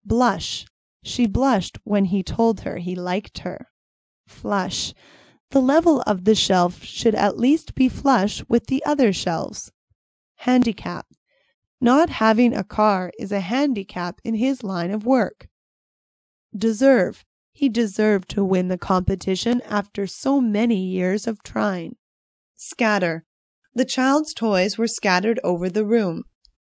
Blush. She blushed when he told her he liked her. Flush. The level of the shelf should at least be flush with the other shelves. Handicap. Not having a car is a handicap in his line of work. Deserve. He deserved to win the competition after so many years of trying. Scatter. The child's toys were scattered over the room.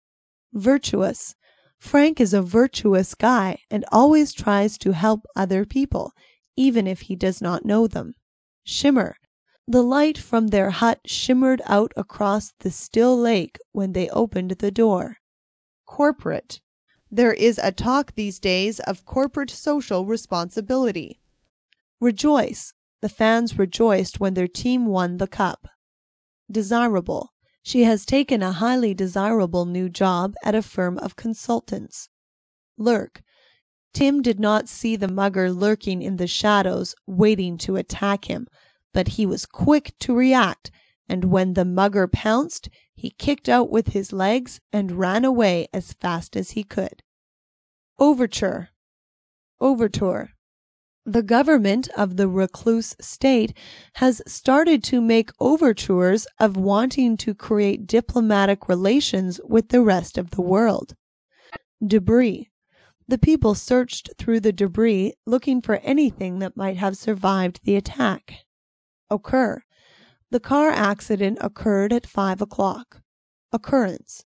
Virtuous. Frank is a virtuous guy and always tries to help other people, even if he does not know them. Shimmer. The light from their hut shimmered out across the still lake when they opened the door. Corporate. There is a talk these days of corporate social responsibility. Rejoice. The fans rejoiced when their team won the cup. Desirable. She has taken a highly desirable new job at a firm of consultants. Lurk. Tim did not see the mugger lurking in the shadows, waiting to attack him, but he was quick to react, and when the mugger pounced, he kicked out with his legs and ran away as fast as he could. Overture. Overture. The government of the recluse state has started to make overtures of wanting to create diplomatic relations with the rest of the world. Debris. The people searched through the debris looking for anything that might have survived the attack. Occur. The car accident occurred at 5 o'clock. Occurrence.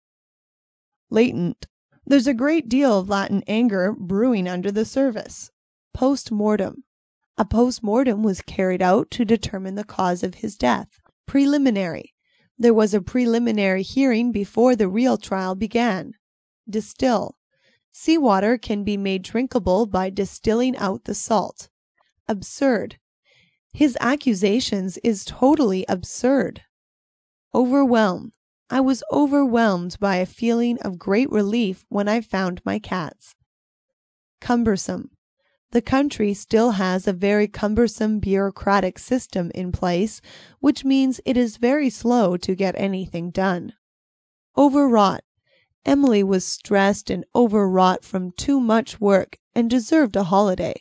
Latent. There's a great deal of latent anger brewing under the surface. Post-mortem. A post-mortem was carried out to determine the cause of his death. Preliminary. There was a preliminary hearing before the real trial began. Distill. Seawater can be made drinkable by distilling out the salt. Absurd. His accusations is totally absurd. Overwhelm. I was overwhelmed by a feeling of great relief when I found my cats. Cumbersome. The country still has a very cumbersome bureaucratic system in place, which means it is very slow to get anything done. Overwrought. Emily was stressed and overwrought from too much work and deserved a holiday.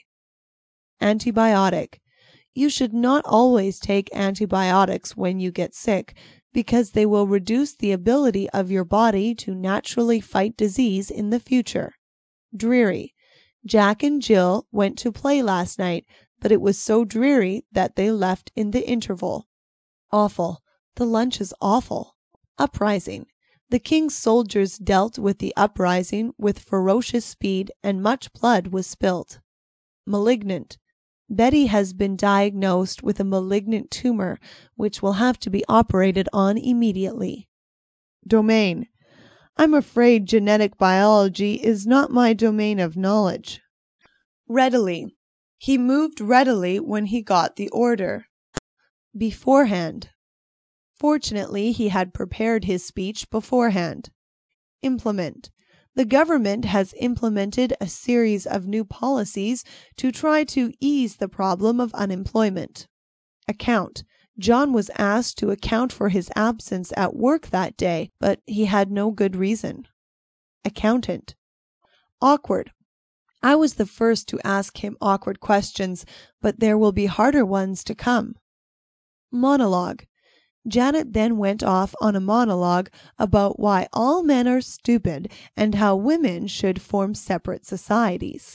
Antibiotic. You should not always take antibiotics when you get sick, because they will reduce the ability of your body to naturally fight disease in the future. Dreary. Jack and Jill went to play last night, but it was so dreary that they left in the interval. Awful. The lunch is awful. Uprising. The king's soldiers dealt with the uprising with ferocious speed, and much blood was spilt. Malignant. Betty has been diagnosed with a malignant tumor, which will have to be operated on immediately. Domain. I'm afraid genetic biology is not my domain of knowledge. Readily. He moved readily when he got the order. Beforehand. Fortunately, he had prepared his speech beforehand. Implement. The government has implemented a series of new policies to try to ease the problem of unemployment. Account. John was asked to account for his absence at work that day, but he had no good reason. Accountant. Awkward. I was the first to ask him awkward questions, but there will be harder ones to come. Monologue. Janet then went off on a monologue about why all men are stupid and how women should form separate societies.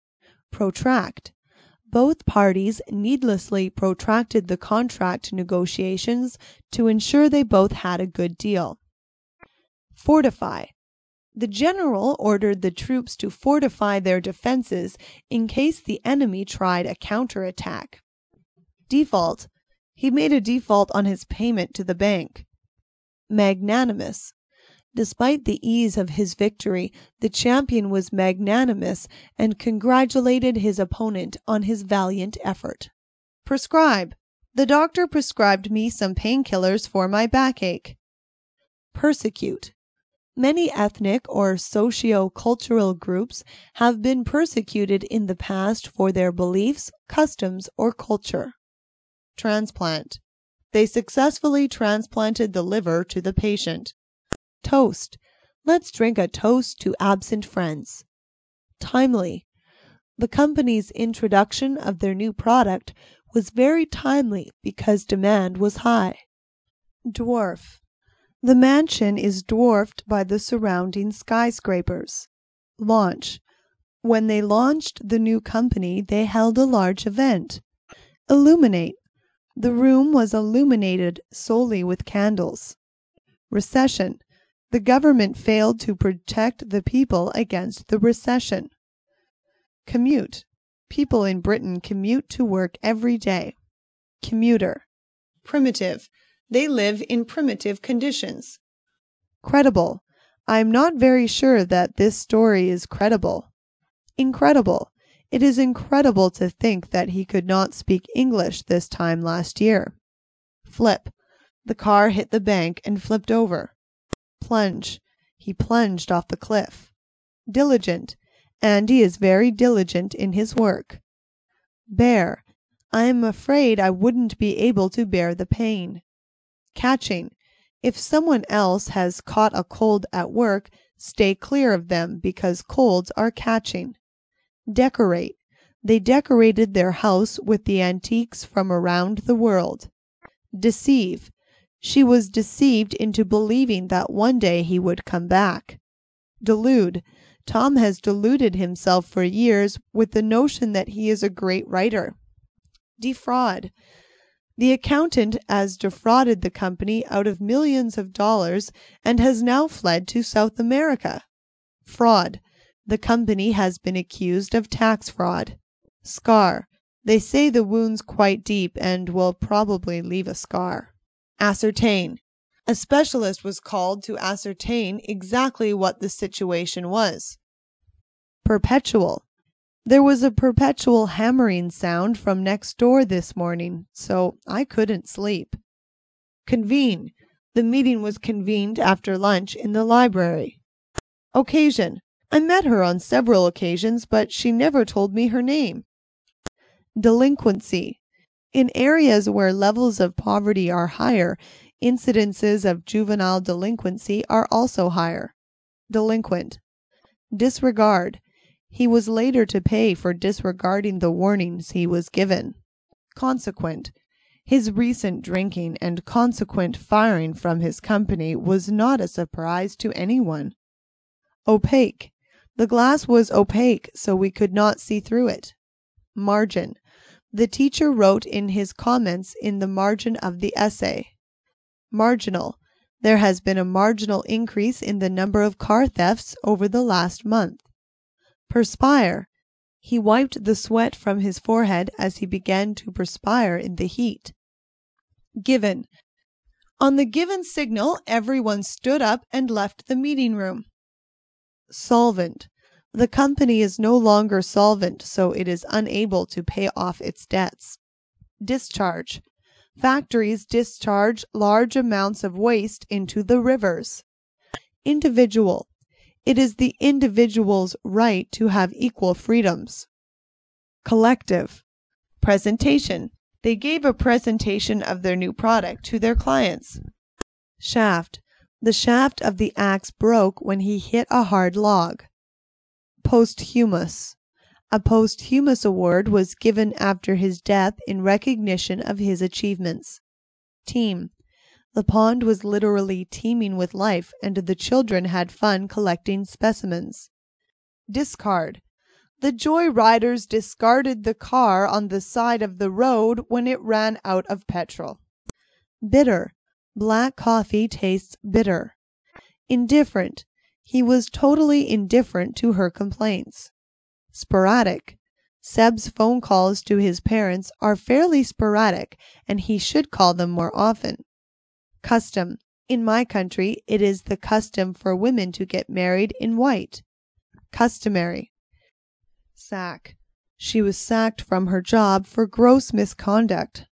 Protract. Both parties needlessly protracted the contract negotiations to ensure they both had a good deal. Fortify. The general ordered the troops to fortify their defenses in case the enemy tried a counterattack. Default. He made a default on his payment to the bank. Magnanimous. Despite the ease of his victory, the champion was magnanimous and congratulated his opponent on his valiant effort. Prescribe. The doctor prescribed me some painkillers for my backache. Persecute. Many ethnic or socio-cultural groups have been persecuted in the past for their beliefs, customs, or culture. Transplant. They successfully transplanted the liver to the patient. Toast. Let's drink a toast to absent friends. Timely. The company's introduction of their new product was very timely because demand was high. Dwarf. The mansion is dwarfed by the surrounding skyscrapers. Launch. When they launched the new company, they held a large event. Illuminate. The room was illuminated solely with candles. Recession. The government failed to protect the people against the recession. Commute. People in Britain commute to work every day. Commuter. Primitive. They live in primitive conditions. Credible. I am not very sure that this story is credible. Incredible. It is incredible to think that he could not speak English this time last year. Flip. The car hit the bank and flipped over. Plunge. He plunged off the cliff. Diligent. Andy is very diligent in his work. Bear. I am afraid I wouldn't be able to bear the pain. Catching. If someone else has caught a cold at work, stay clear of them because colds are catching. Decorate. They decorated their house with the antiques from around the world. Deceive. She was deceived into believing that one day he would come back. Delude. Tom has deluded himself for years with the notion that he is a great writer. Defraud. The accountant has defrauded the company out of millions of dollars and has now fled to South America. Fraud. The company has been accused of tax fraud. Scar. They say the wound's quite deep and will probably leave a scar. Ascertain. A specialist was called to ascertain exactly what the situation was. Perpetual. There was a perpetual hammering sound from next door this morning, so I couldn't sleep. Convene. The meeting was convened after lunch in the library. Occasion. I met her on several occasions, but she never told me her name. Delinquency. In areas where levels of poverty are higher, incidences of juvenile delinquency are also higher. Delinquent. Disregard. He was later to pay for disregarding the warnings he was given. Consequent. His recent drinking and consequent firing from his company was not a surprise to anyone. Opaque. The glass was opaque, so we could not see through it. Margin. The teacher wrote in his comments in the margin of the essay. Marginal. There has been a marginal increase in the number of car thefts over the last month. Perspire. He wiped the sweat from his forehead as he began to perspire in the heat. Given. On the given signal, everyone stood up and left the meeting room. Solvent. The company is no longer solvent, so it is unable to pay off its debts. Discharge. Factories discharge large amounts of waste into the rivers. Individual. It is the individual's right to have equal freedoms. Collective. Presentation. They gave a presentation of their new product to their clients. Shaft. The shaft of the axe broke when he hit a hard log. Posthumous. A posthumous award was given after his death in recognition of his achievements. Team. The pond was literally teeming with life, and the children had fun collecting specimens. Discard. The joy riders discarded the car on the side of the road when it ran out of petrol. Bitter. Black coffee tastes bitter. Indifferent. He was totally indifferent to her complaints. Sporadic. Seb's phone calls to his parents are fairly sporadic, and he should call them more often. Custom. In my country, it is the custom for women to get married in white. Customary. Sack. She was sacked from her job for gross misconduct.